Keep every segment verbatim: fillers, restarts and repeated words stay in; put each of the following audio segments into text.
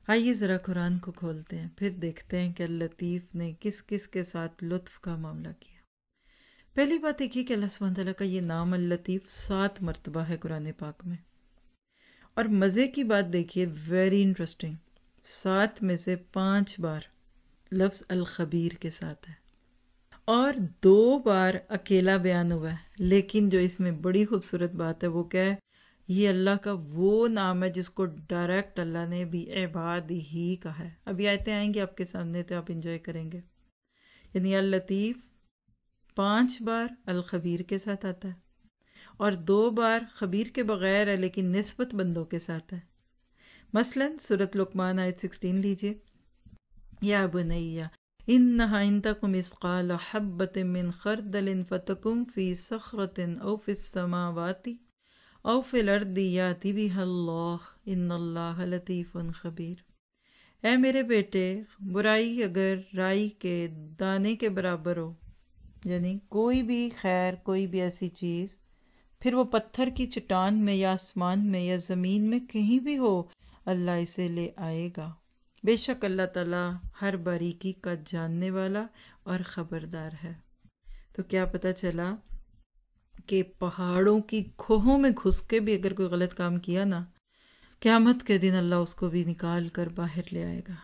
آئیے ذرا قرآن کو کھولتے ہیں، پھر دیکھتے ہیں کہ اللطیف نے کس کس کے ساتھ لطف کا معاملہ کیا۔ پہلی بات دیکھیے کہ اللہ سبحانہ تعالیٰ کا یہ نام اللطیف سات مرتبہ ہے قرآن پاک میں، اور مزے کی بات دیکھیے، ویری انٹرسٹنگ، سات میں سے پانچ بار لفظ الخبیر کے ساتھ ہے اور دو بار اکیلا بیان ہوا ہے۔ لیکن جو اس میں بڑی خوبصورت بات ہے وہ کیا ہے، یہ اللہ کا وہ نام ہے جس کو ڈائریکٹ اللہ نے بھی عباد ہی کہا ہے۔ ابھی آیتیں آئیں گی آپ کے سامنے تو آپ انجوائے کریں گے۔ یعنی اللطیف پانچ بار الخبیر کے ساتھ آتا ہے اور دو بار خبیر کے بغیر ہے لیکن نسبت بندوں کے ساتھ ہے۔ مثلا سورۃ لقمان آیت سکسٹین لیجئے، یا بنیا انہا ان تک مثقال حبۃ من خردل فتکن فی صخرۃ او فی السماوات او فی الارض یأتی بہا اللہ ان اللہ لطیف خبیر۔ اے میرے بیٹے، برائی اگر رائی کے دانے کے برابر ہو، یعنی کوئی بھی خیر، کوئی بھی ایسی چیز، پھر وہ پتھر کی چٹان میں یا آسمان میں یا زمین میں کہیں بھی ہو، اللہ اسے لے آئے گا۔ بے شک اللہ تعالیٰ ہر باریکی کا جاننے والا اور خبردار ہے۔ تو کیا پتہ چلا کہ پہاڑوں کی کھوہوں میں گھس کے بھی اگر کوئی غلط کام کیا نا، قیامت کے دن اللہ اس کو بھی نکال کر باہر لے آئے گا۔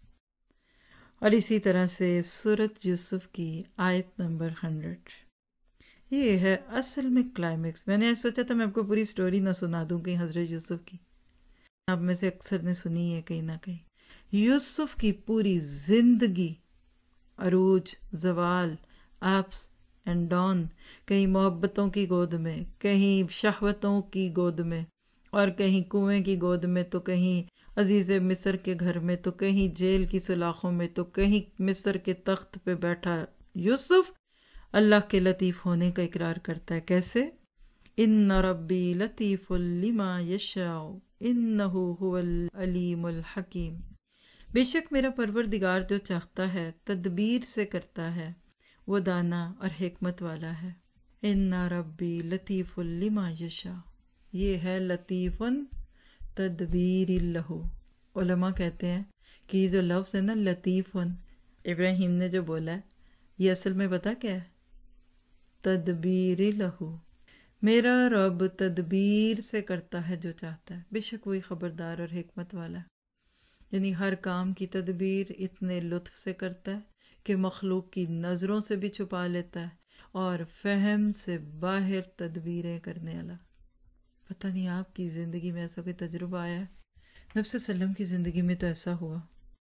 اور اسی طرح سے سورۃ یوسف کی آیت نمبر ہنڈریڈ، یہ ہے اصل میں کلائمیکس۔ میں نے آج سوچا تھا میں آپ کو پوری سٹوری نہ سنا دوں کہیں حضرت یوسف کی، آپ میں سے اکثر نے سنی ہے کہیں نہ کہیں۔ یوسف کی پوری زندگی، عروج، زوال، اپس اینڈ ڈاؤن، کہیں محبتوں کی گود میں، کہیں شہوتوں کی گود میں، اور کہیں کنویں کی گود میں، تو کہیں عزیز مصر کے گھر میں، تو کہیں جیل کی سلاخوں میں، تو کہیں مصر کے تخت پہ بیٹھا یوسف اللہ کے لطیف ہونے کا اقرار کرتا ہے۔ کیسے؟ ان ربی لطیف لما یشاء انہ هو العلیم الحکیم۔ بے شک میرا پروردگار جو چاہتا ہے تدبیر سے کرتا ہے، وہ دانا اور حکمت والا ہے۔ ان ربی لطیف لما یشاء، یہ ہے لطیف تدبیر لہ۔ علماء کہتے ہیں کہ یہ جو لفظ ہے نا لطیف، ابراہیم نے جو بولا ہے، یہ اصل میں پتہ کیا ہے؟ تدبیر لہ، میرا رب تدبیر سے کرتا ہے جو چاہتا ہے، بے شک وہی خبردار اور حکمت والا ہے۔ یعنی ہر کام کی تدبیر اتنے لطف سے کرتا ہے کہ مخلوق کی نظروں سے بھی چھپا لیتا ہے، اور فہم سے باہر تدبیریں کرنے والا۔ پتہ نہیں آپ کی زندگی میں ایسا کوئی تجربہ آیا ہے؟ نبی صلی اللہ علیہ وسلم کی زندگی میں تو ایسا ہوا۔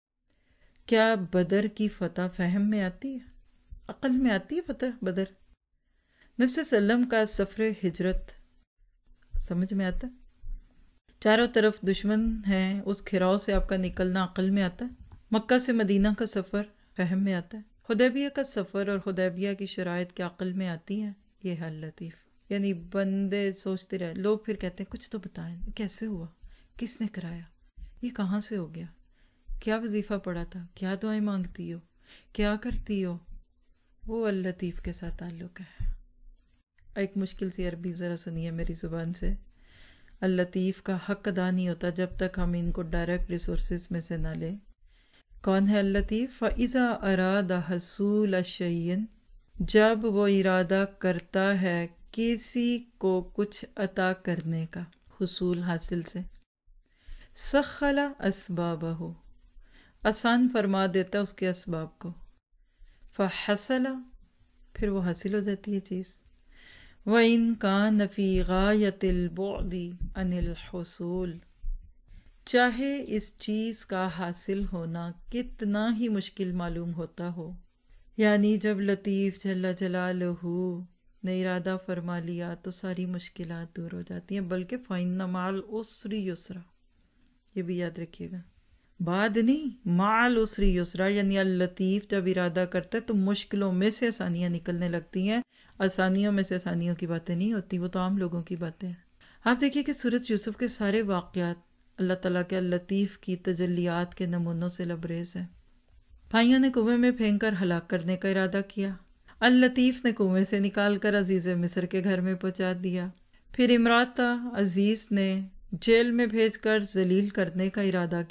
کیا بدر کی فتح فہم میں آتی ہے؟ عقل میں آتی ہے فتح بدر؟ نبی صلی اللہ علیہ وسلم کا سفر ہجرت سمجھ میں آتا ہے؟ چاروں طرف دشمن ہیں، اس گھراؤ سے آپ کا نکلنا عقل میں آتا ہے؟ مکہ سے مدینہ کا سفر فہم میں آتا ہے؟ حدیبیہ کا سفر اور حدیبیہ کی شرائط کیا عقل میں آتی ہیں؟ یہ ہے لطیف۔ یعنی بندے سوچتے رہے، لوگ پھر کہتے ہیں کچھ تو بتائیں، کیسے ہوا، کس نے کرایا، یہ کہاں سے ہو گیا، کیا وظیفہ پڑا تھا، کیا دعائیں مانگتی ہو، کیا کرتی ہو؟ وہ اللطیف کے ساتھ تعلق ہے۔ ایک مشکل سی عربی ذرا سنیے میری زبان سے۔ اللطیف کا حق ادا نہیں ہوتا جب تک ہم ان کو ڈائریکٹ ریسورسز میں سے نہ لیں۔ کون ہے اللطیف؟ فَإِذَا أَرَادَ حَصُولَ شَيْءٍ، جب وہ ارادہ کرتا ہے کسی کو کچھ عطا کرنے کا، حصول حاصل سے، سَخَّلَ أَسْبَابَهُ، آسان فرما دیتا ہے اس کے اسباب کو، فَحَصَلَ، پھر وہ حاصل ہو جاتی ہے چیز۔ وَإِن كَانَ فِي غَايَةِ الْبُعْدِ عَنِ الْحُصُولِ، چاہے اس چیز کا حاصل ہونا کتنا ہی مشکل معلوم ہوتا ہو۔ یعنی جب لطیف جل جلالہ نے ارادہ فرما لیا تو ساری مشکلات دور ہو جاتی ہیں، بلکہ فَإِنَّ مَعَ الْعُسْرِ يُسْرًا، یہ بھی یاد رکھیے گا، بعد نہیں، مع العسر یسرا، یعنی اللطیف جب ارادہ کرتا ہے تو مشکلوں میں سے آسانیاں نکلنے لگتی ہیں۔ آسانیوں میں سے آسانیوں کی باتیں نہیں ہوتی، وہ تو عام لوگوں کی باتیں ہیں۔ آپ دیکھیے کہ سورۃ یوسف کے سارے واقعات اللہ تعالیٰ کے اللطیف کی تجلیات کے نمونوں سے لبریز ہیں۔ بھائیوں نے کنویں میں پھینک کر ہلاک کرنے کا ارادہ کیا، اللطیف نے کنویں سے نکال کر عزیز مصر کے گھر میں پہنچا دیا۔ پھر امراتہ عزیز نے جیل میں بھیج کر ذلیل کرنے کا ارادہ کیا،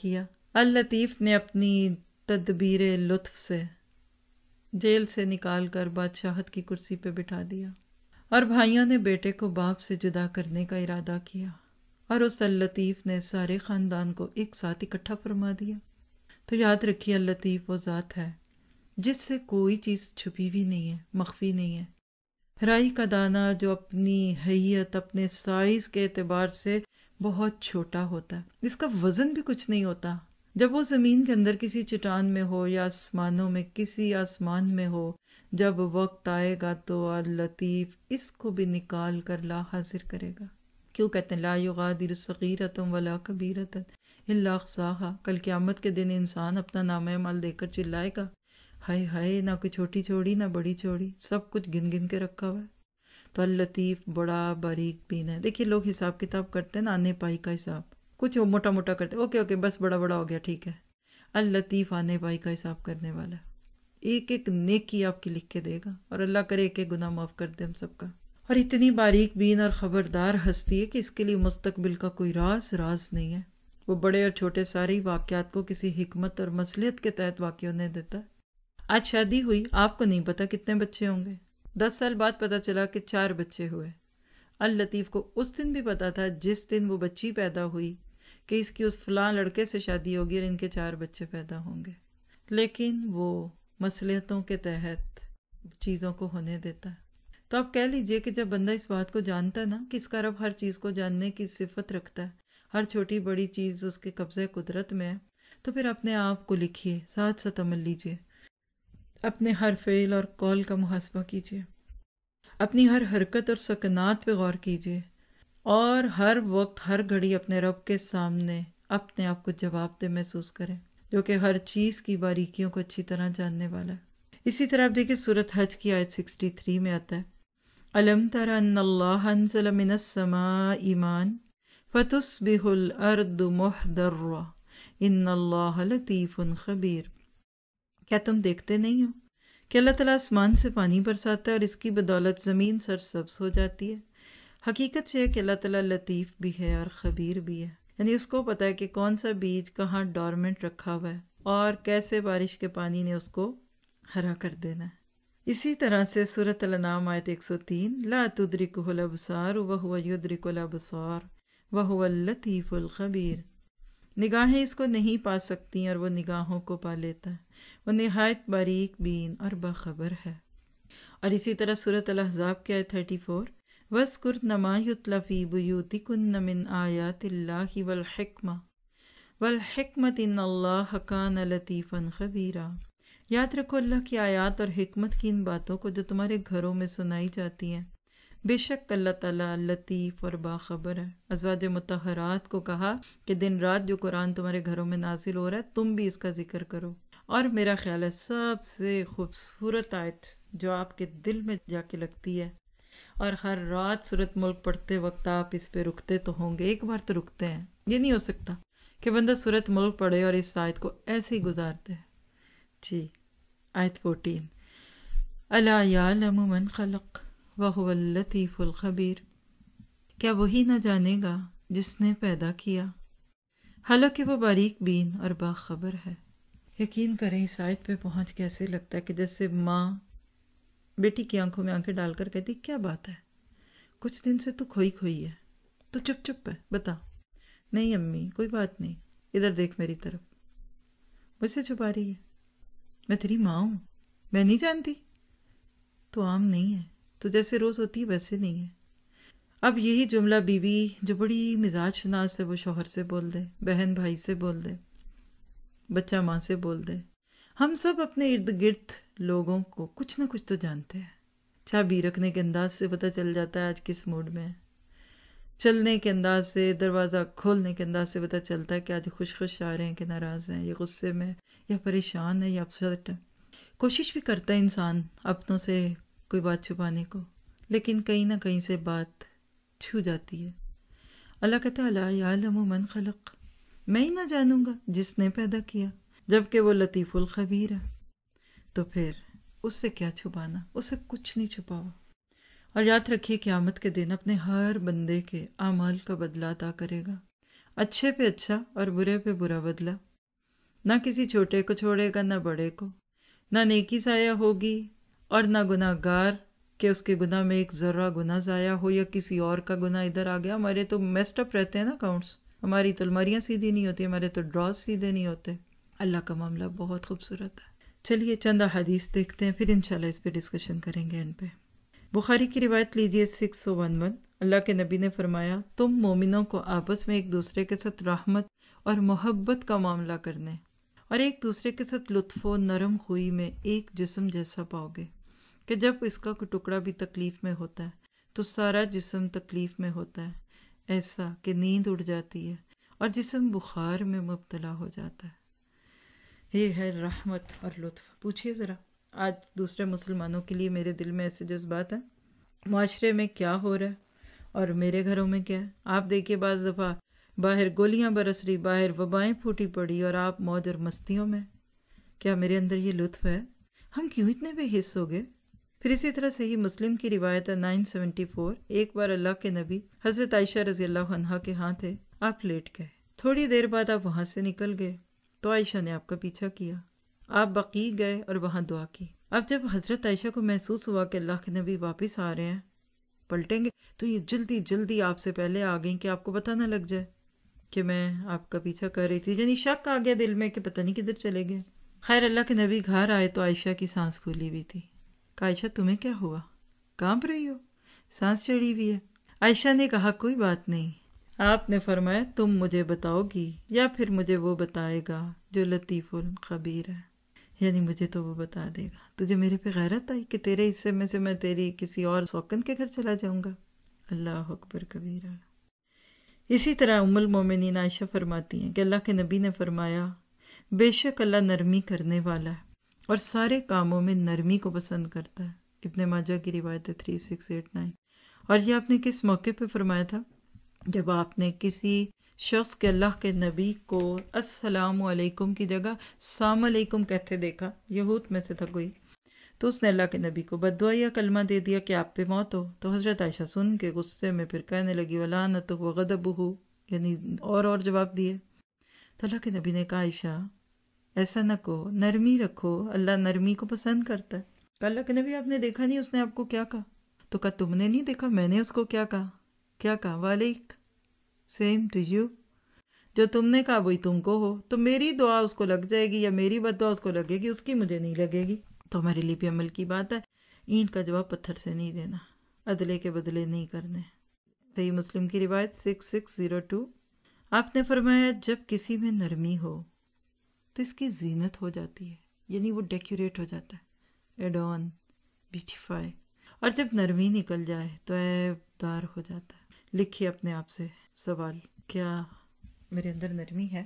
اللطیف نے اپنی تدبیر لطف سے جیل سے نکال کر بادشاہت کی کرسی پہ بٹھا دیا، اور بھائیوں نے بیٹے کو باپ سے جدا کرنے کا ارادہ کیا، اور اس اللطیف نے سارے خاندان کو ایک ساتھ اکٹھا فرما دیا۔ تو یاد رکھیے اللطیف وہ ذات ہے جس سے کوئی چیز چھپی بھی نہیں ہے، مخفی نہیں ہے۔ رائی کا دانہ جو اپنی حیت، اپنے سائز کے اعتبار سے بہت چھوٹا ہوتا ہے، اس کا وزن بھی کچھ نہیں ہوتا، جب وہ زمین کے اندر کسی چٹان میں ہو یا آسمانوں میں کسی آسمان میں ہو، جب وقت آئے گا تو اللطیف اس کو بھی نکال کر لا حاضر کرے گا۔ کیوں کہتے ہیں لا یغادر صغیرۃ ولا کبیرۃ الا احصاها؟ کل قیامت کے دن انسان اپنا نامہ اعمال دے کر چلائے گا، ہائے ہائے، نہ کوئی چھوٹی چھوڑی نہ بڑی چھوڑی، سب کچھ گن گن کے رکھا ہوا ہے۔ تو اللطیف بڑا باریک بین ہے۔ دیکھیے لوگ حساب کتاب کرتے ہیں نا، آنے پائی کا حساب، کچھ موٹا موٹا کرتے، اوکے اوکے بس بڑا بڑا ہو گیا ٹھیک ہے۔ اللطیف آنے پائی کا حساب کرنے والا ہے، ایک ایک نیکی آپ کی لکھ کے دے گا، اور اللہ کرے ایک ایک گناہ معاف کر دے ہم سب کا۔ اور اتنی باریک بین اور خبردار ہستی ہے کہ اس کے لیے مستقبل کا کوئی راز راز نہیں ہے۔ وہ بڑے اور چھوٹے سارے واقعات کو کسی حکمت اور مصلحت کے تحت واقع ہونے دیتا ہے۔ آج شادی ہوئی، آپ کو نہیں پتا کتنے بچے ہوں گے، دس سال بعد پتا چلا کہ چار بچے ہوئے۔ اللطیف کو اس دن بھی پتا تھا جس دن وہ بچی پیدا ہوئی کہ اس کی اس فلاں لڑکے سے شادی ہوگی اور ان کے چار بچے پیدا ہوں گے، لیکن وہ مصلحتوں کے تحت چیزوں کو ہونے دیتا ہے۔ تو آپ کہہ لیجئے کہ جب بندہ اس بات کو جانتا ہے نا کہ اس کا رب ہر چیز کو جاننے کی صفت رکھتا ہے، ہر چھوٹی بڑی چیز اس کے قبضہ قدرت میں ہے، تو پھر اپنے آپ کو لکھیے، ساتھ ساتھ عمل لیجیے، اپنے ہر فعل اور قول کا محاسبہ کیجیے، اپنی ہر حرکت اور سکنات پہ غور کیجیے، اور ہر وقت ہر گھڑی اپنے رب کے سامنے اپنے آپ کو جواب دہ محسوس کریں، جو کہ ہر چیز کی باریکیوں کو اچھی طرح جاننے والا ہے۔ اسی طرح آپ دیکھیں سورۃ حج کی آیت سکسٹی تھری میں آتا ہے أَلَمْ تَرَ أَنَّ اللَّهَ أَنزَلَ مِنَ السَّمَاءِ مَاءً فَتُصْبِحُ الْأَرْضُ مُحْضَرَّةً إِنَّ اللَّهَ لَطِيفٌ خَبِيرٌ۔ کیا تم دیکھتے نہیں ہو کہ اللہ تعالیٰ آسمان سے پانی برساتا ہے اور اس کی بدولت زمین سرسبز ہو جاتی ہے؟ حقیقت یہ ہے کہ اللہ تعالیٰ لطیف بھی ہے اور خبیر بھی ہے، یعنی اس کو پتہ ہے کہ کون سا بیج کہاں ڈورمنٹ رکھا ہوا ہے اور کیسے بارش کے پانی نے اس کو ہرا کر دینا ہے۔ اسی طرح سے سورۃ الانعام آیت ایک سو تین لا تدرکہ الابصار وہو یدرک الابصار وہو اللطیف الخبیر۔ نگاہیں اس کو نہیں پا سکتی اور وہ نگاہوں کو پا لیتا ہے، وہ نہایت باریک بین اور باخبر ہے۔ اور اسی طرح سورۃ الاحزاب کے آیت تھرٹی فور وَاذْكُرْنَ مَا يُتْلَىٰ فِي بُيُوتِكُنَّ مِنْ آيَاتِ اللَّهِ وَالْحِكْمَةِ وَالْحِكْمَةِ إِنَّ اللَّهَ كَانَ لَطِيفًا خَبِيرًا۔ یاد رکھو اللہ کی آیات اور حکمت کی ان باتوں کو جو تمہارے گھروں میں سنائی جاتی ہیں، بے شک اللہ تعالیٰ لطیف اور باخبر ہے۔ ازواج مطہرات کو کہا کہ دن رات جو قرآن تمہارے گھروں میں نازل ہو رہا ہے تم بھی اس کا ذکر کرو۔ اور میرا خیال ہے سب سے خوبصورت آیت جو آپ کے دل میں جا کے لگتی ہے، اور ہر رات سورۃ ملک پڑھتے وقت آپ اس پہ رکتے تو ہوں گے، ایک بار تو رکتے ہیں، یہ نہیں ہو سکتا کہ بندہ سورۃ ملک پڑھے اور اس آیت کو ایسے ہی گزارتے ہیں۔ جی آیت فورٹین الا یعلم من خلق وہو اللطیف الخبیر۔ کیا وہی نہ جانے گا جس نے پیدا کیا، حالانکہ وہ باریک بین اور باخبر ہے۔ یقین کریں اس آیت پہ پہنچ کے ایسے لگتا ہے کہ جیسے ماں بیٹی کی آنکھوں میں آنکھیں ڈال کر کہتی کیا بات ہے، کچھ دن سے تو کھوئی کھوئی ہے، تو چپ چپ ہے، بتا۔ نہیں امی کوئی بات نہیں، ادھر دیکھ میری طرف، مجھ سے چھپا رہی ہے، میں تیری ماں ہوں، میں نہیں جانتی؟ تو عام نہیں ہے، تو جیسے روز ہوتی ہے ویسے نہیں ہے۔ اب یہی جملہ بیوی جو بڑی مزاج شناس ہے وہ شوہر سے بول دے، بہن بھائی سے بول دے، بچہ ماں سے بول دے۔ ہم سب اپنے ارد گرد لوگوں کو کچھ نہ کچھ تو جانتے ہیں، چابی رکھنے کے انداز سے پتہ چل جاتا ہے آج کس موڈ میں ہے، چلنے کے انداز سے، دروازہ کھولنے کے انداز سے پتہ چلتا ہے کہ آج خوش خوش آ رہے ہیں کہ ناراض ہیں، یا غصے میں، یا پریشان ہے، یا اپسیٹ ہے۔ کوشش بھی کرتا ہے انسان اپنوں سے کوئی بات چھپانے کو، لیکن کہیں نہ کہیں سے بات چھو جاتی ہے۔ اللہ کہتا ہے الا یعلم من خلق، میں ہی نہ جانوں گا جس نے پیدا کیا، جبکہ وہ لطیف الخبیر ہے۔ تو پھر اس سے کیا چھپانا، اس سے کچھ نہیں چھپا ہوا۔ اور یاد رکھیے قیامت کے دن اپنے ہر بندے کے اعمال کا بدلہ عطا کرے گا، اچھے پہ اچھا اور برے پہ برا بدلہ۔ نہ کسی چھوٹے کو چھوڑے گا نہ بڑے کو، نہ نیکی ضائع ہوگی اور نہ گناہ گار کہ اس کے گناہ میں ایک ذرہ گناہ ضائع ہو یا کسی اور کا گناہ ادھر آ گیا۔ ہمارے تو میسٹ اپ رہتے ہیں نا اکاؤنٹس، ہماری تو الماریاں سیدھی نہیں ہوتی، ہمارے تو ڈراز سیدھے نہیں ہوتے۔ اللہ کا معاملہ بہت خوبصورت ہے۔ چلیے چند حدیث دیکھتے ہیں، پھر انشاءاللہ اس پہ ڈسکشن کریں گے ان پہ۔ بخاری کی روایت لیجئے سکس سو ون ون، اللہ کے نبی نے فرمایا، تم مومنوں کو آپس میں ایک دوسرے کے ساتھ رحمت اور محبت کا معاملہ کرنے اور ایک دوسرے کے ساتھ لطف و نرم خوئی میں ایک جسم جیسا پاؤ گے کہ جب اس کا کوئی ٹکڑا بھی تکلیف میں ہوتا ہے تو سارا جسم تکلیف میں ہوتا ہے، ایسا کہ نیند اڑ جاتی ہے اور جسم بخار میں مبتلا ہو جاتا ہے۔ یہ ہے رحمت اور لطف۔ پوچھئے ذرا، آج دوسرے مسلمانوں کے لیے میرے دل میں ایسے جذبات ہیں، معاشرے میں کیا ہو رہا ہے اور میرے گھروں میں کیا ہے؟ آپ دیکھیے بعض دفعہ باہر گولیاں برس رہی، باہر وبائیں پھوٹی پڑی اور آپ موج اور مستیوں میں۔ کیا میرے اندر یہ لطف ہے؟ ہم کیوں اتنے بے حس ہو گئے؟ پھر اسی طرح صحیح مسلم کی روایت ہے نائن سیونٹی فور، ایک بار اللہ کے نبی حضرت عائشہ رضی اللہ عنہا کے ہاں تھے، آپ لیٹ گئے، تھوڑی دیر بعد آپ وہاں سے نکل گئے تو عائشہ نے آپ کا پیچھا کیا، آپ بقیع گئے اور وہاں دعا کی۔ اب جب حضرت عائشہ کو محسوس ہوا کہ اللہ کے نبی واپس آ رہے ہیں، پلٹیں گے، تو یہ جلدی جلدی آپ سے پہلے آ گئیں کہ آپ کو پتہ نہ لگ جائے کہ میں آپ کا پیچھا کر رہی تھی، یعنی شک آ گیا دل میں کہ پتہ نہیں کدھر چلے گئے۔ خیر اللہ کے نبی گھر آئے تو عائشہ کی سانس پھولی ہوئی تھی، کہ عائشہ تمہیں کیا ہوا، کانپ رہی ہو، سانس چڑھی ہوئی ہے؟ عائشہ نے کہا کوئی بات نہیں۔ آپ نے فرمایا تم مجھے بتاؤ گی یا پھر مجھے وہ بتائے گا جو لطیف الخبیر ہے، یعنی مجھے تو وہ بتا دے گا۔ تجھے میرے پہ غیرت آئی کہ تیرے حصے میں سے میں تیری کسی اور سوکن کے گھر چلا جاؤں گا؟ اللہ اکبر کبیرہ۔ اسی طرح ام المومنین عائشہ فرماتی ہیں کہ اللہ کے نبی نے فرمایا، بے شک اللہ نرمی کرنے والا ہے اور سارے کاموں میں نرمی کو پسند کرتا ہے۔ ابن ماجہ کی روایت ہے تھری سکس ایٹ نائن۔ اور یہ آپ نے کس موقع پہ فرمایا تھا؟ جب آپ نے کسی شخص کے اللہ کے نبی کو السلام علیکم کی جگہ السلام علیکم کہتے دیکھا، یہود میں سے تھا کوئی، تو اس نے اللہ کے نبی کو بد دعا یا کلمہ دے دیا کہ آپ پہ موت ہو، تو حضرت عائشہ سن کے غصے میں پھر کہنے لگی وَلَعْنَتُهُ وَغَضَبُهُ، یعنی اور اور جواب دیے۔ تو اللہ کے نبی نے کہا عائشہ ایسا نہ کہو، نرمی رکھو، اللہ نرمی کو پسند کرتا ہے۔ کہ اللہ کے نبی آپ نے دیکھا نہیں اس نے آپ کو کیا کہا؟ تو کہا تم نے نہیں دیکھا میں نے اس کو کیا کہا؟ کیا کہا؟ وعلیک سیم ٹو یو، جو تم نے کہا وہی تم کو ہو، تو میری دعا اس کو لگ جائے گی یا میری بد دعا اس کو لگے گی، اس کی مجھے نہیں لگے گی۔ تو ہمارے لیے بھی عمل کی بات ہے، اینٹ کا جواب پتھر سے نہیں دینا، عدلے کے بدلے نہیں کرنے۔ صحیح مسلم کی روایت سکس سکس زیرو ٹو، آپ نے فرمایا جب کسی میں نرمی ہو تو اس کی زینت ہو جاتی ہے، یعنی وہ ڈیکوریٹ ہو جاتا ہے، ایڈ آن، بیوٹیفائی، اور جب نرمی نکل جائے تو عیب دار ہو جاتا ہے۔ لکھیے اپنے آپ سے سوال، کیا میرے اندر نرمی ہے؟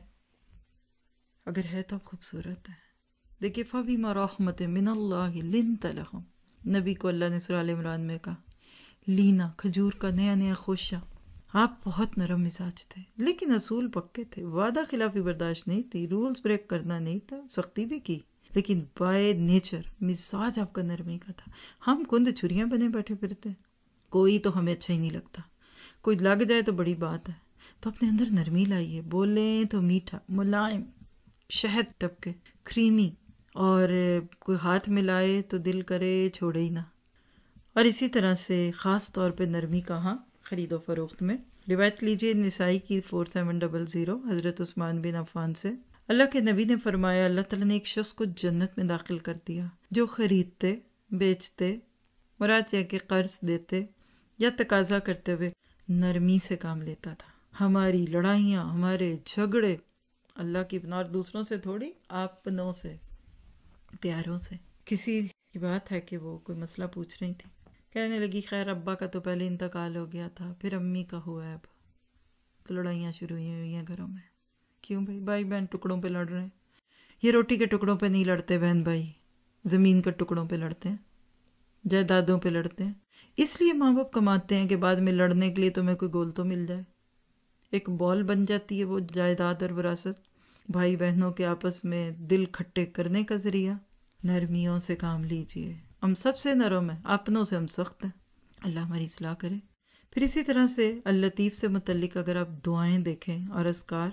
اگر ہے تو خوبصورت ہے۔ دیکھیے فَبِمَا رَحْمَةٍ مِّنَ اللَّهِ لِنْتَ لَهُمْ، نبی کو اللہ نے سورہ آل عمران میں کہا، لینا کھجور کا نیا نیا خوشہ، آپ بہت نرم مزاج تھے لیکن اصول پکے تھے، وعدہ خلافی برداشت نہیں تھی، رولز بریک کرنا نہیں تھا، سختی بھی کی، لیکن بائی نیچر مزاج آپ کا نرمی کا تھا۔ ہم کند چھریاں بنے بیٹھے پھرتے ہیں، کوئی تو ہمیں اچھا ہی نہیں لگتا، کوئی لگ جائے تو بڑی بات ہے، تو اپنے اندر نرمی لائیے، بولیں تو میٹھا ملائم، شہد ٹپکے، کریمی، اور کوئی ہاتھ ملائے تو دل کرے چھوڑے ہی نہ۔ اور اسی طرح سے خاص طور پہ نرمی کہاں؟ خرید و فروخت میں۔ روایت لیجیے نسائی کی فور سیون ڈبل زیرو حضرت عثمان بن عفان سے، اللہ کے نبی نے فرمایا اللہ تعالیٰ نے ایک شخص کو جنت میں داخل کر دیا جو خریدتے، بیچتے، مراد یہ کہ قرض دیتے یا تقاضا کرتے ہوئے نرمی سے کام لیتا تھا۔ ہماری لڑائیاں، ہمارے جھگڑے اللہ کی بنا اور دوسروں سے تھوڑی، اپنوں سے، پیاروں سے۔ کسی کی بات ہے کہ وہ کوئی مسئلہ پوچھ رہی تھی، کہنے لگی خیر ابا کا تو پہلے انتقال ہو گیا تھا، پھر امی کا ہوا ہے، اب تو لڑائیاں شروع ہوئی ہوئی ہیں گھروں میں۔ کیوں بھائی؟ بھائی بہن ٹکڑوں پہ لڑ رہے ہیں۔ یہ روٹی کے ٹکڑوں پہ نہیں لڑتے بہن بھائی، زمین کے ٹکڑوں پہ لڑتے ہیں، جائیدادوں پہ لڑتے ہیں۔ اس لیے ماں باپ کماتے ہیں کہ بعد میں لڑنے کے لیے تمہیں کوئی گول تو مل جائے، ایک بال بن جاتی ہے وہ جائیداد اور وراثت، بھائی بہنوں کے آپس میں دل کھٹے کرنے کا ذریعہ۔ نرمیوں سے کام لیجئے، ہم سب سے نرم ہیں، اپنوں سے ہم سخت ہیں، اللہ ہماری اصلاح کرے۔ پھر اسی طرح سے اللطیف سے متعلق اگر آپ دعائیں دیکھیں اور اذکار،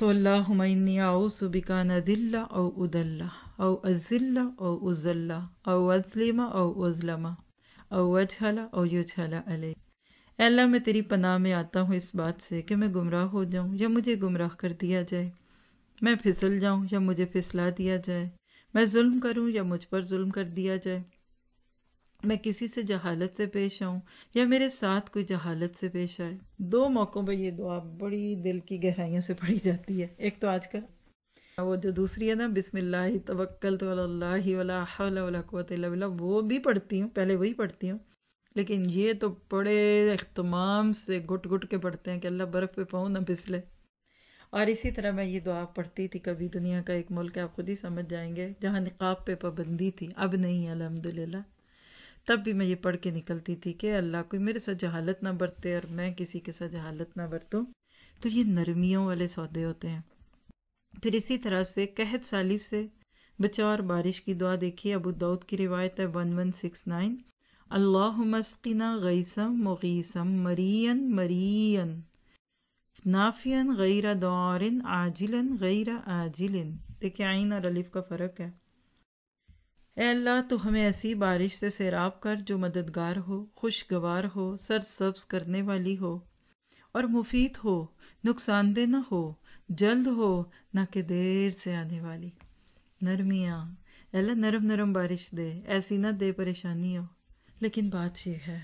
تو اللہم انی اعوذ بک ان اذل او اضل او ازل او ازل او اظلم او اظلم او اجہل او یجہل علی۔ اے اللہ میں تیری پناہ میں آتا ہوں اس بات سے کہ میں گمراہ ہو جاؤں یا مجھے گمراہ کر دیا جائے، میں پھسل جاؤں یا مجھے پھسلا دیا جائے، میں ظلم کروں یا مجھ پر ظلم کر دیا جائے، میں کسی سے جہالت سے پیش آؤں یا میرے ساتھ کوئی جہالت سے پیش آئے۔ دو موقعوں پہ یہ دعا بڑی دل کی گہرائیوں سے پڑھی جاتی ہے۔ ایک تو آج کل وہ جو دوسری ہے نا، بسم اللہ توکلت علی اللہ ولا حول ولا قوت الا باللہ، وہ بھی پڑھتی ہوں، پہلے وہی پڑھتی ہوں، لیکن یہ تو بڑے اہتمام سے گھٹ گھٹ کے پڑھتے ہیں کہ اللہ برف پہ پاؤں نہ پھسلے۔ اور اسی طرح میں یہ دعا پڑھتی تھی، کبھی دنیا کا ایک ملک ہے، آپ خود ہی سمجھ جائیں گے، جہاں نقاب پہ پابندی تھی، اب نہیں ہے الحمدللہ، تب بھی میں یہ پڑھ کے نکلتی تھی کہ اللہ کوئی میرے ساتھ جہالت نہ برتے اور میں کسی کے ساتھ جہالت نہ برتوں۔ تو یہ نرمیوں والے سودے ہوتے ہیں۔ پھر اسی طرح سے قحط سالی سے بچاؤ اور بارش کی دعا دیکھیے، ابو داؤد کی روایت ہے ون ون سکس نائن، اللہم اسقنا غیثا مغیثا مریا مریا نافعا غیر ضار عاجلا غیر آجل۔ دیکھیں عین اور الف کا فرق ہے۔ اے اللہ تو ہمیں ایسی بارش سے سیراب کر جو مددگار ہو، خوشگوار ہو، سرسبز کرنے والی ہو اور مفید ہو، نقصان دہ نہ ہو، جلد ہو نہ کہ دیر سے آنے والی۔ نرمیاں، اے اللہ نرم نرم بارش دے، ایسی نہ دے پریشانی ہو۔ لیکن بات یہ ہے،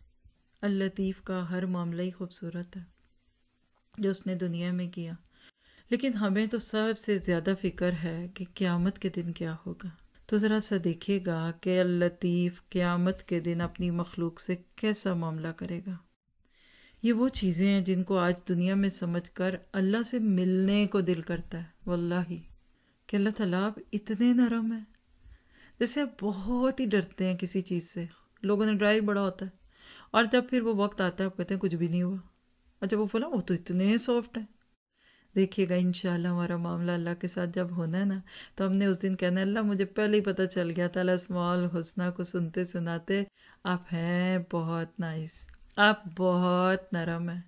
اللطیف کا ہر معاملہ ہی خوبصورت ہے جو اس نے دنیا میں کیا، لیکن ہمیں تو سب سے زیادہ فکر ہے کہ قیامت کے دن کیا ہوگا۔ تو ذرا سا دیکھیے گا کہ اللطیف قیامت کے دن اپنی مخلوق سے کیسا معاملہ کرے گا۔ یہ وہ چیزیں ہیں جن کو آج دنیا میں سمجھ کر اللہ سے ملنے کو دل کرتا ہے، واللہ کہ اللہ تعالیٰ آپ اتنے نرم ہیں، جیسے آپ بہت ہی ڈرتے ہیں کسی چیز سے، لوگوں نے ڈرائی بڑا ہوتا ہے، اور جب پھر وہ وقت آتا ہے آپ کہتے ہیں کچھ بھی نہیں ہوا، اچھا وہ فلاں وہ تو اتنے سافٹ ہیں۔ دیکھیے گا انشاءاللہ ہمارا معاملہ اللہ کے ساتھ جب ہونا ہے نا، تو ہم نے اس دن کہنا ہے اللہ مجھے پہلے ہی پتہ چل گیا تھا، الاسماء الحسنیٰ کو سنتے سناتے، آپ ہیں بہت نائس، آپ بہت نرم ہیں،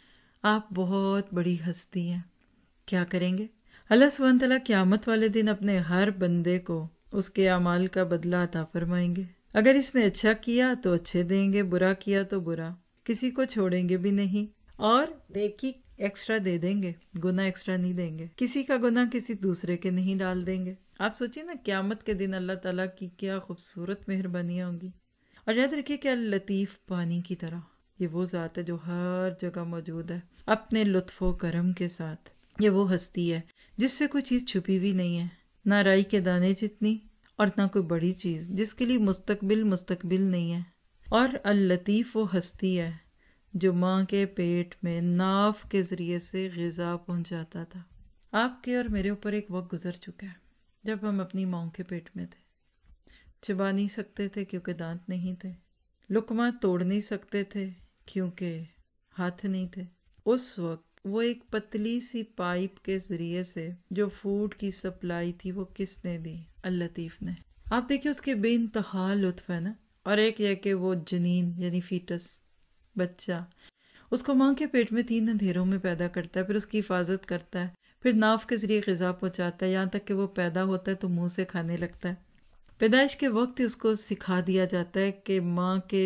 آپ بہت بڑی ہستی ہیں۔ کیا کریں گے؟ اللہ سبحانہ تعالیٰ قیامت والے دن اپنے ہر بندے کو اس کے اعمال کا بدلہ عطا فرمائیں گے۔ اگر اس نے اچھا کیا تو اچھے دیں گے، برا کیا تو برا، کسی کو چھوڑیں گے بھی نہیں، اور نیکی ایکسٹرا دے دیں گے، گناہ ایکسٹرا نہیں دیں گے، کسی کا گناہ کسی دوسرے کے نہیں ڈال دیں گے۔ آپ سوچیں نا قیامت کے دن اللہ تعالیٰ کی کیا خوبصورت مہربانیاں ہوں گی۔ اور یاد رکھیے کہ اللطیف پانی کی طرح، یہ وہ ذات ہے جو ہر جگہ موجود ہے اپنے لطف و کرم کے ساتھ۔ یہ وہ ہستی ہے جس سے کوئی چیز چھپی ہوئی نہیں ہے، نہ رائی کے دانے جتنی اور نہ کوئی بڑی چیز جس کے لیے مستقبل مستقبل نہیں ہے۔ اور اللطیف وہ ہستی ہے جو ماں کے پیٹ میں ناف کے ذریعے سے غذا پہنچاتا تھا۔ آپ کے اور میرے اوپر ایک وقت گزر چکا ہے جب ہم اپنی ماں کے پیٹ میں تھے، چبا نہیں سکتے تھے کیونکہ دانت نہیں تھے، لقمہ توڑ نہیں سکتے تھے کیونکہ ہاتھ نہیں تھے۔ اس وقت وہ ایک پتلی سی پائپ کے ذریعے سے جو فوڈ کی سپلائی تھی وہ کس نے دی؟ اللطیف نے۔ آپ دیکھیں اس کے بے انتہا لطف ہے نا۔ اور ایک یہ کہ وہ جنین یعنی فیٹس، بچہ، اس کو ماں کے پیٹ میں تین اندھیروں میں پیدا کرتا ہے، پھر اس کی حفاظت کرتا ہے، پھر ناف کے ذریعے غذا پہنچاتا ہے، یہاں تک کہ وہ پیدا ہوتا ہے تو منہ سے کھانے لگتا ہے۔ پیدائش کے وقت ہی اس کو سکھا دیا جاتا ہے کہ ماں کے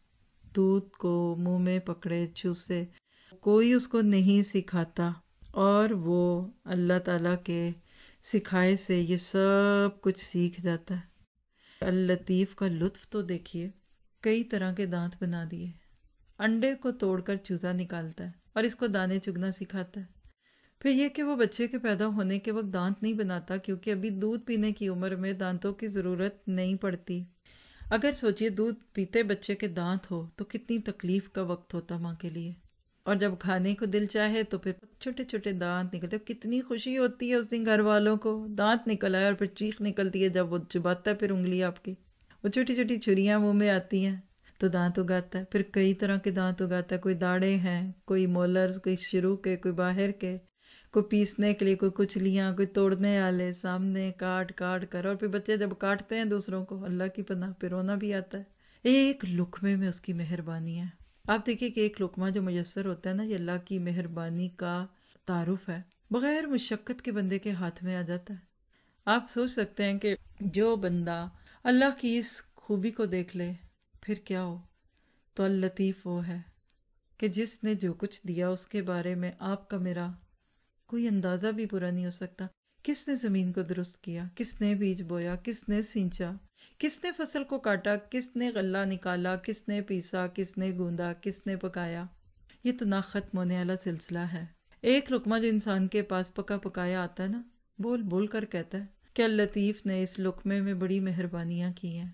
دودھ کو منہ میں پکڑے چوسے، کوئی اس کو نہیں سکھاتا، اور وہ اللہ تعالیٰ کے سکھائے سے یہ سب کچھ سیکھ جاتا ہے۔ اللطیف کا لطف تو دیکھیے، کئی طرح کے دانت بنا دیے، انڈے کو توڑ کر چوزا نکالتا ہے اور اس کو دانے چگنا سکھاتا ہے۔ پھر یہ کہ وہ بچے کے پیدا ہونے کے وقت دانت نہیں بناتا کیونکہ ابھی دودھ پینے کی عمر میں دانتوں کی ضرورت نہیں پڑتی۔ اگر سوچئے دودھ پیتے بچے کے دانت ہو تو کتنی تکلیف کا وقت ہوتا ماں کے لیے، اور جب کھانے کو دل چاہے تو پھر چھوٹے چھوٹے دانت نکلتے، کتنی خوشی ہوتی ہے اس دن گھر والوں کو، دانت نکل آئے، اور پھر چیخ نکلتی ہے جب وہ چباتا ہے پھر انگلی آپ کی، وہ چھوٹی چھوٹی چھریاں منہ میں آتی ہیں تو دانت اگاتا ہے۔ پھر کئی طرح کے دانت اگاتا ہے، کوئی داڑے ہیں، کوئی مولرز، کوئی شروع کے، کوئی باہر کے، کوئی پیسنے کے لیے، کوئی کچلیاں، کوئی توڑنے والے، سامنے کاٹ کاٹ کر، اور پھر بچے جب کاٹتے ہیں دوسروں کو، اللہ کی پناہ، پھر رونا بھی آتا ہے۔ ایک لقمے میں اس کی مہربانی ہے۔ آپ دیکھیے کہ ایک لقمہ جو میسر ہوتا ہے نا، یہ اللہ کی مہربانی کا تعارف ہے۔ بغیر مشقت کے بندے کے ہاتھ میں آ جاتا ہے۔ آپ سوچ سکتے ہیں کہ جو بندہ اللہ کی اس خوبی کو دیکھ لے پھر کیا ہو، تو اللطیف وہ ہے کہ جس نے جو کچھ دیا اس کے بارے میں آپ کا میرا کوئی اندازہ بھی پورا نہیں ہو سکتا۔ کس نے زمین کو درست کیا، کس نے بیج بویا، کس نے سینچا، کس نے فصل کو کاٹا، کس نے غلہ نکالا، کس نے پیسا، کس نے گوندا، کس نے پکایا، یہ تو نہ ختم ہونے والا سلسلہ ہے۔ ایک لقمہ جو انسان کے پاس پکا پکایا آتا ہے نا، بول بول کر کہتا ہے کہ اللطیف نے اس لقمے میں بڑی مہربانیاں کی ہیں،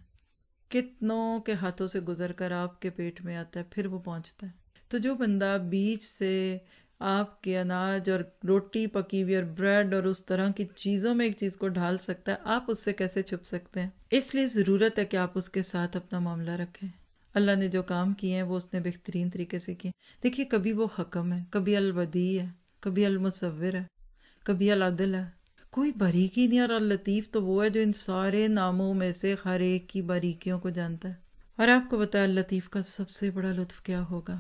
کتنوں کے ہاتھوں سے گزر کر آپ کے پیٹ میں آتا ہے، پھر وہ پہنچتا ہے۔ تو جو بندہ بیج سے آپ کے اناج اور روٹی پکی ہوئی اور بریڈ اور اس طرح کی چیزوں میں ایک چیز کو ڈھال سکتا ہے، آپ اس سے کیسے چھپ سکتے ہیں؟ اس لیے ضرورت ہے کہ آپ اس کے ساتھ اپنا معاملہ رکھیں۔ اللہ نے جو کام کیے ہیں وہ اس نے بہترین طریقے سے کیے۔ دیکھیے، کبھی وہ حکم ہے، کبھی البدیع ہے، کبھی المصور ہے، کبھی العدل ہے، کوئی باریکی نہیں۔ اور اللطیف تو وہ ہے جو ان سارے ناموں میں سے ہر ایک کی باریکیوں کو جانتا ہے۔ اور آپ کو بتایا اللطیف کا سب سے بڑا لطف کیا ہوگا؟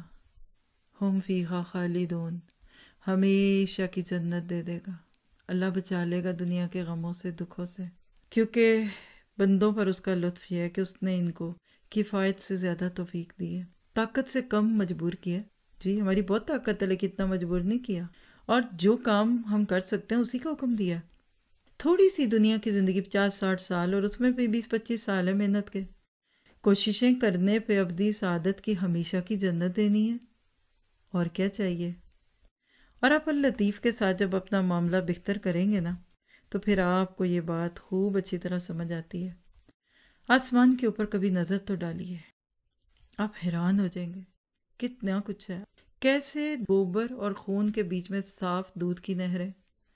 ہم فیہا خالدون، ہمیشہ کی جنت دے دے گا۔ اللہ بچا لے گا دنیا کے غموں سے، دکھوں سے، کیونکہ بندوں پر اس کا لطف یہ ہے کہ اس نے ان کو کفایت سے زیادہ توفیق دی ہے، طاقت سے کم مجبور کیا۔ جی ہماری بہت طاقت ہے لیکن اتنا مجبور نہیں کیا، اور جو کام ہم کر سکتے ہیں اسی کا حکم دیا۔ تھوڑی سی دنیا کی زندگی، پچاس ساٹھ سال، اور اس میں بھی بیس پچیس سال ہے محنت کے، کوششیں کرنے پہ ابدی سعادت کی ہمیشہ کی جنت دینی ہے، اور کیا چاہیے؟ اور آپ اللطیف کے ساتھ جب اپنا معاملہ بہتر کریں گے نا، تو پھر آپ کو یہ بات خوب اچھی طرح سمجھ آتی ہے۔ آسمان کے اوپر کبھی نظر تو ڈالیے، آپ حیران ہو جائیں گے کتنا کچھ ہے۔ کیسے گوبر اور خون کے بیچ میں صاف دودھ کی نہریں،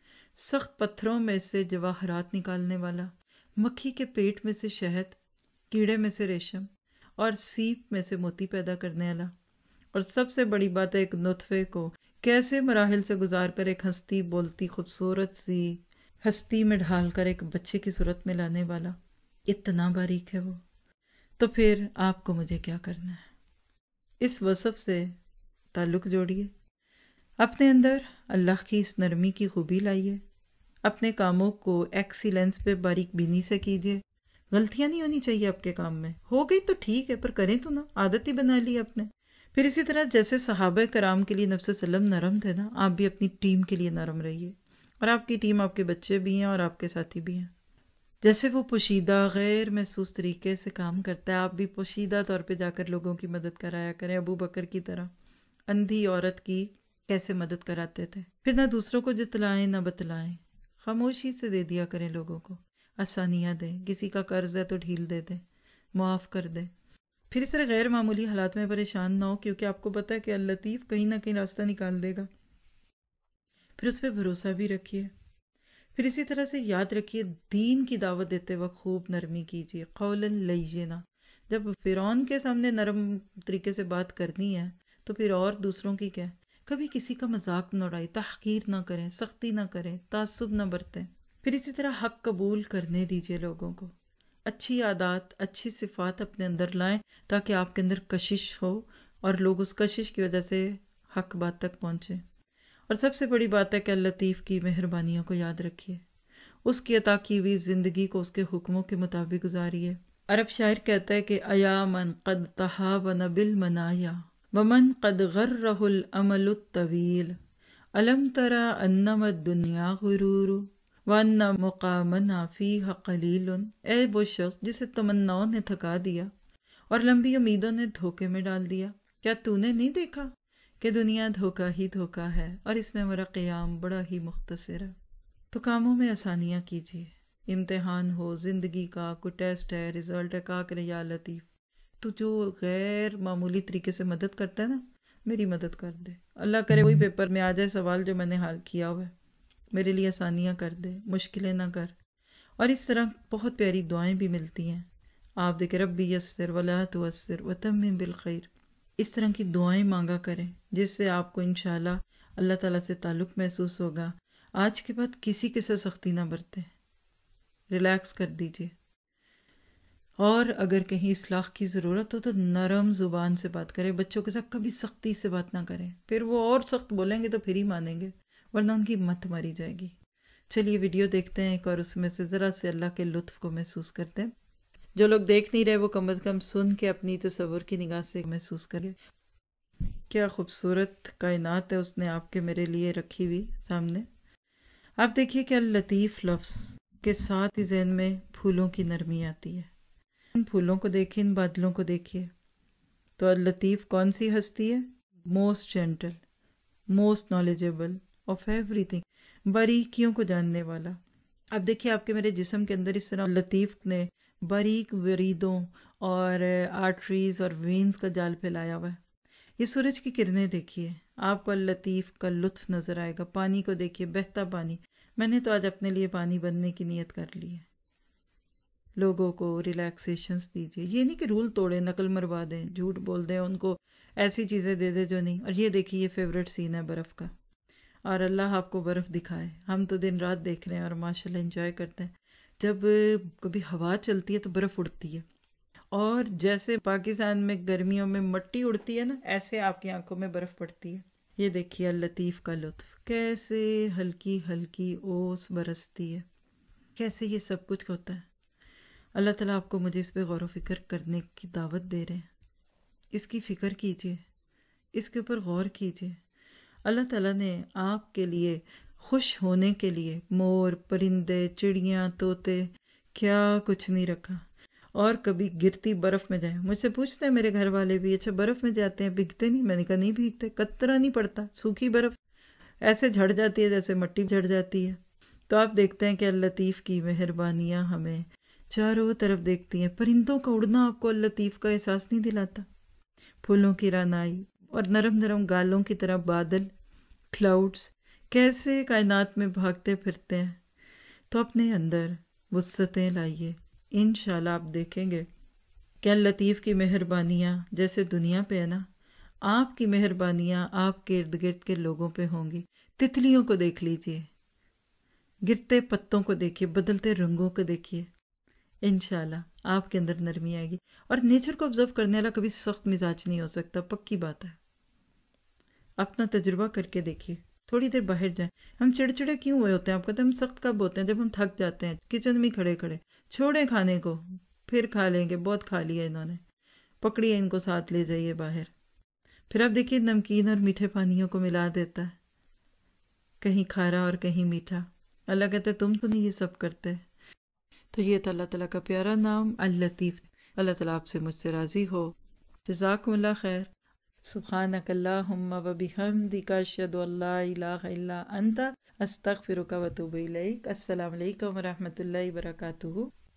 سخت پتھروں میں سے جواہرات نکالنے والا، مکھی کے پیٹ میں سے شہد، کیڑے میں سے ریشم، اور سیپ میں سے موتی پیدا کرنے والا، اور سب سے بڑی بات ہے ایک نطفے کو کیسے مراحل سے گزار کر ایک ہستی بولتی خوبصورت سی ہستی میں ڈھال کر ایک بچے کی صورت میں لانے والا، اتنا باریک ہے وہ۔ تو پھر آپ کو مجھے کیا کرنا ہے؟ اس وصف سے تعلق جوڑیے، اپنے اندر اللہ کی اس نرمی کی خوبی لائیے، اپنے کاموں کو ایکسیلنس پہ باریک بینی سے کیجیے۔ غلطیاں نہیں ہونی چاہیے آپ کے کام میں، ہو گئی تو ٹھیک ہے، پر کریں تو نا، عادت ہی بنا لی اپنے۔ پھر اسی طرح جیسے صحابہ کرام کے لیے نفس وسلم نرم تھے نا، آپ بھی اپنی ٹیم کے لیے نرم رہیے، اور آپ کی ٹیم آپ کے بچے بھی ہیں اور آپ کے ساتھی بھی ہیں۔ جیسے وہ پوشیدہ غیر محسوس طریقے سے کام کرتا ہے، آپ بھی پوشیدہ طور پہ جا کر لوگوں کی مدد کرایا کریں، ابو بکر کی طرح اندھی عورت کی کیسے مدد کراتے تھے۔ پھر نہ دوسروں کو جتلائیں نہ بتلائیں، خاموشی سے دے دیا کریں، لوگوں کو آسانیاں دیں، کسی کا قرض ہے تو ڈھیل دے دیں، معاف کر دیں۔ پھر اس طرح غیر معمولی حالات میں پریشان نہ ہو، کیونکہ آپ کو پتہ ہے کہ اللطیف کہیں نہ کہیں راستہ نکال دے گا۔ پھر اس پہ بھروسہ بھی رکھیے۔ پھر اسی طرح سے یاد رکھیے، دین کی دعوت دیتے وقت خوب نرمی کیجیے، قولا لینا۔ جب فرعون کے سامنے نرم طریقے سے بات کرنی ہے تو پھر اور دوسروں کی کیا؟ کبھی کسی کا مذاق نہ اڑائیں، تحقیر نہ کریں، سختی نہ کریں، تعصب نہ برتیں۔ پھر اسی طرح حق قبول کرنے دیجیے لوگوں کو، اچھی عادات، اچھی صفات اپنے اندر لائیں تاکہ آپ کے اندر کشش ہو اور لوگ اس کشش کی وجہ سے حق بات تک پہنچیں۔ اور سب سے بڑی بات ہے کہ اللطیف کی مہربانیوں کو یاد رکھیے، اس کی عطا کی ہوئی زندگی کو اس کے حکموں کے مطابق گزاریے۔ عرب شاعر کہتا ہے کہ ایا من قد تہاون بالمنایا ومن قد غرہ الامل الطویل الم تری انما الدنیا غرور وان مقامنا فیہا قلیل۔ اے وہ شخص جسے تمناؤں نے تھکا دیا اور لمبی امیدوں نے دھوکے میں ڈال دیا، کیا تو نے نہیں دیکھا کہ دنیا دھوکہ ہی دھوکہ ہے اور اس میں ہمارا قیام بڑا ہی مختصر ہے؟ تو کاموں میں آسانیاں کیجیے، امتحان ہو، زندگی کا کوئی ٹیسٹ ہے، رزلٹ ہے، کہا کرے یا لطیف تو جو غیر معمولی طریقے سے مدد کرتا ہے نا، میری مدد کر دے، اللہ کرے وہی پیپر میں آ جائے سوال جو میں نے حل کیا ہوا ہے، میرے لیے آسانیاں کر دے، مشکلیں نہ کر۔ اور اس طرح بہت پیاری دعائیں بھی ملتی ہیں، آپ دیکھیں ربی یسر ولا تعسر وتمم بالخیر، اس طرح کی دعائیں مانگا کریں جس سے آپ کو انشاءاللہ اللہ تعالیٰ سے تعلق محسوس ہوگا۔ آج کے بعد کسی کے ساتھ سختی نہ برتیں، ریلیکس کر دیجیے، اور اگر کہیں اصلاح کی ضرورت ہو تو نرم زبان سے بات کریں، بچوں کے ساتھ کبھی سختی سے بات نہ کریں، پھر وہ اور سخت بولیں گے تو پھر ہی مانیں گے، ورنہ ان کی مت ماری جائے گی۔ چلیے ویڈیو دیکھتے ہیں ایک اور اس میں سے ذرا سے اللہ کے لطف کو محسوس کرتے ہیں۔ جو لوگ دیکھ نہیں رہے وہ کم از کم سن کے اپنی تصور کی نگاہ سے محسوس کریں۔ کیا خوبصورت کائنات ہے اس نے آپ کے میرے لیے رکھی ہوئی سامنے۔ آپ دیکھیے کہ اللطیف لفظ کے ساتھ ہی ذہن میں پھولوں کی نرمی آتی ہے۔ ان پھولوں کو دیکھیں، ان بادلوں کو دیکھیے، تو اللطیف کون سی ہستی ہے؟ Most gentle, most knowledgeable of everything, باریکیوں کو جاننے والا۔ اب دیکھیے آپ کے میرے جسم کے اندر اس طرح لطیف نے باریک وریدوں اور آرٹریز اور وینز کا جال پھیلایا ہوا ہے۔ یہ سورج کی کرنیں دیکھیے، آپ کو اللطیف کا لطف نظر آئے گا۔ پانی کو دیکھیے، بہتا پانی۔ میں نے تو آج اپنے لیے پانی بننے کی نیت کر لی ہے۔ لوگوں کو ریلیکسیشنز دیجیے، یہ نہیں کہ رول توڑیں، نقل مروا دیں، جھوٹ بول دیں، ان کو ایسی چیزیں دے دیں جو نہیں۔ اور یہ دیکھیے، یہ فیوریٹ سین ہے برف کا، اور اللہ آپ کو برف دکھائے۔ ہم تو دن رات دیکھ رہے ہیں اور ماشاءاللہ انجوائے کرتے ہیں۔ جب کبھی ہوا چلتی ہے تو برف اڑتی ہے، اور جیسے پاکستان میں گرمیوں میں مٹی اڑتی ہے نا، ایسے آپ کی آنکھوں میں برف پڑتی ہے۔ یہ دیکھیے اللطیف کا لطف، کیسے ہلکی ہلکی اوس برستی ہے، کیسے یہ سب کچھ ہوتا ہے۔ اللہ تعالیٰ آپ کو مجھے اس پہ غور و فکر کرنے کی دعوت دے رہے ہیں۔ اس کی فکر کیجیے، اس کے اوپر غور کیجیے۔ اللہ تعالیٰ نے آپ کے لیے خوش ہونے کے لیے مور، پرندے، چڑیاں، طوطے، کیا کچھ نہیں رکھا۔ اور کبھی گرتی برف میں جائیں، مجھ سے پوچھتے ہیں میرے گھر والے بھی، اچھا برف میں جاتے ہیں بھیگتے نہیں؟ میں نے کہا نہیں بھیگتے، قطرہ نہیں پڑتا، سوکھی برف ایسے جھڑ جاتی ہے جیسے مٹی جھڑ جاتی ہے۔ تو آپ دیکھتے ہیں کہ اللطیف کی مہربانیاں ہمیں چاروں طرف دیکھتی ہیں۔ پرندوں کا اڑنا آپ کو اللطیف کا احساس نہیں دلاتا؟ پھولوں کی رانائی اور نرم نرم گالوں کی طرح بادل، کلاؤڈز کیسے کائنات میں بھاگتے پھرتے ہیں۔ تو اپنے اندر وسعتیں لائیے، انشاءاللہ آپ دیکھیں گے کہ اللطیف کی مہربانیاں جیسے دنیا پہ ہے نا، آپ کی مہربانیاں آپ کے ارد گرد کے لوگوں پہ ہوں گی۔ تتلیوں کو دیکھ لیجئے، گرتے پتوں کو دیکھیے، بدلتے رنگوں کو دیکھیے، انشاءاللہ آپ کے اندر نرمی آئے گی۔ اور نیچر کو آبزرو کرنے والا کبھی سخت مزاج نہیں ہو سکتا، پکی بات ہے۔ اپنا تجربہ کر کے دیکھیے، تھوڑی دیر باہر جائیں۔ ہم چڑچڑے کیوں ہوئے ہوتے ہیں؟ آپ کہتے ہیں ہم سخت کب ہوتے ہیں؟ جب ہم تھک جاتے ہیں کچن میں کھڑے کھڑے۔ چھوڑیں کھانے کو، پھر کھا لیں گے، بہت کھا لیا انہوں نے، پکڑیے ان کو ساتھ لے جائیے باہر۔ پھر آپ دیکھیے نمکین اور میٹھے پانیوں کو ملا دیتا ہے، کہیں کھارا اور کہیں میٹھا۔ اللہ کہتے تم تو نہیں یہ سب کرتے۔ تو یہ تھا اللہ تعالیٰ کا پیارا نام اللطیف۔ اللہ تعالیٰ آپ سے مجھ سے راضی ہو۔ جزاکم اللہ خیر۔ سبحانک اللہم و بحمدک اشہد ان لا الہ الا انت استغفرک و اتوب الیک۔ السلام علیکم و رحمۃ اللہ وبرکاتہ۔